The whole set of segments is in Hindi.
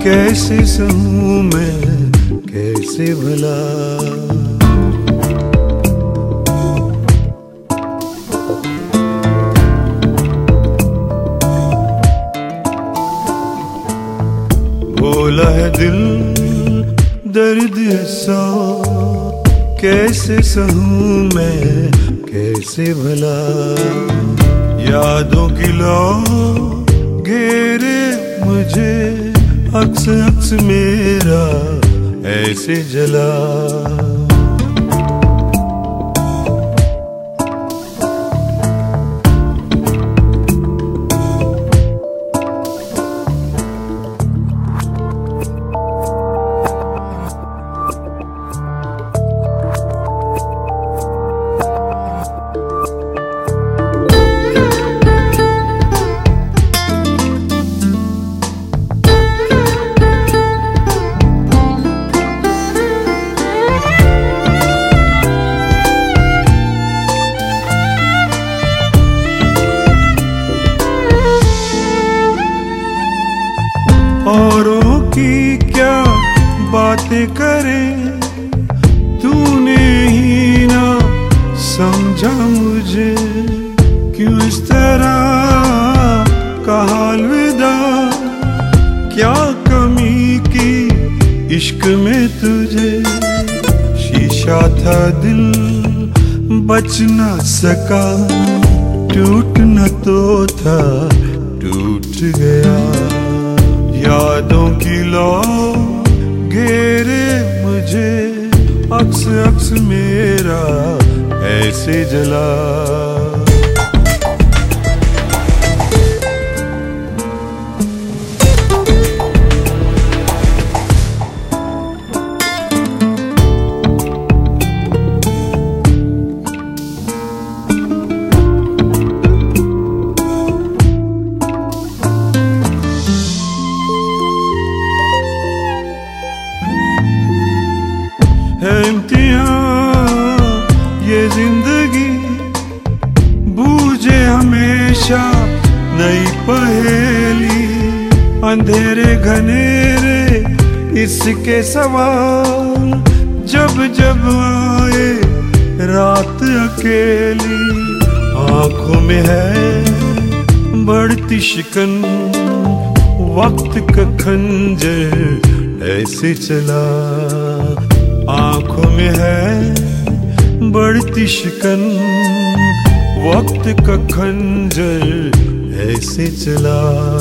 कैसे सहूं मैं, कैसे भला। बोला है दिल दर्द ऐसा, कैसे सहूं मैं, कैसे भला। यादों की लौ घेरे मुझे, अक्स अक्स मेरा ऐसे जला। औरों की क्या बातें करे, तूने ही ना समझा मुझे। क्यों इस तरह कहा अलविदा, क्या कमी की इश्क में तुझे। शीशा था दिल बच न सका, टूटना तो था टूट गया। यादों की लौ घेरे मुझे, अक्स अक्स मेरा ऐसे जला। है इम्तिहान ये जिंदगी, बूझे हमेशा नई पहेली। अंधेरे घनेरे इसके सवाल, जब जब आए रात अकेली। आंखों में है बढ़ती शिकन, वक्त का खंजर ऐसे चला। आंखों में है बढ़ती शिकन, वक्त का खंजर ऐसे चला।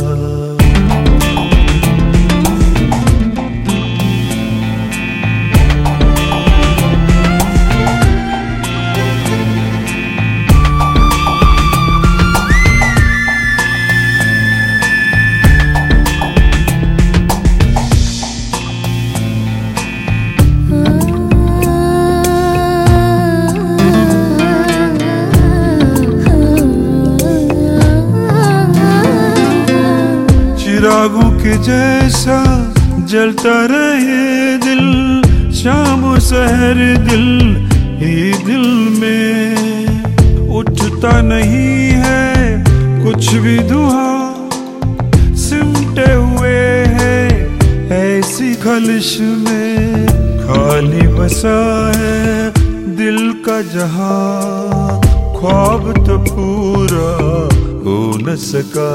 चिरागों के जैसा जलता रहे दिल, शाम सहर दिल ही दिल में। उठता नहीं है कुछ भी दुआ, सिमटे हुए हैं ऐसी खलिश में। खाली बसा है दिल का जहां, ख्वाब तो पूरा हो न सका।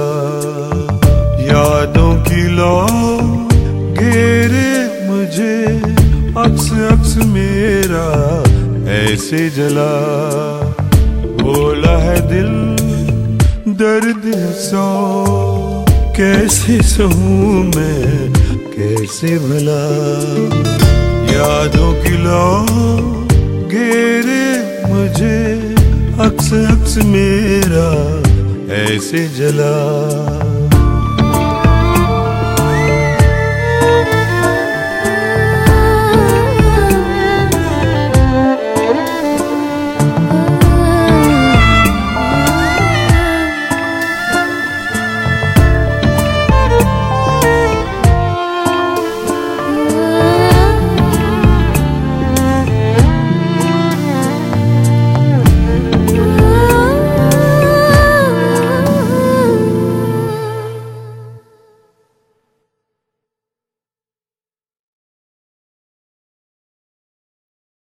यादों की लौ घेरे मुझे, अक्स अक्स मेरा ऐसे जला। बोला है दिल दर्द सौ, कैसे सहूं मैं, कैसे भला। यादों की लौ घेरे मुझे, अक्स अक्स मेरा ऐसे जला।